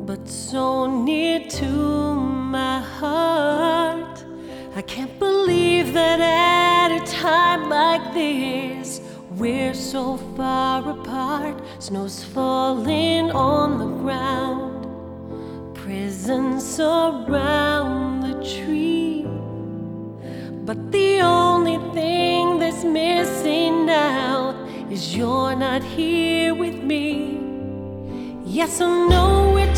but so near to my heart. I can't believe that at a time like this we're so far apart. Snow's falling on the ground, presents surround the tree, but the only thing that's missing now is you're not here with me. Yes, I know we're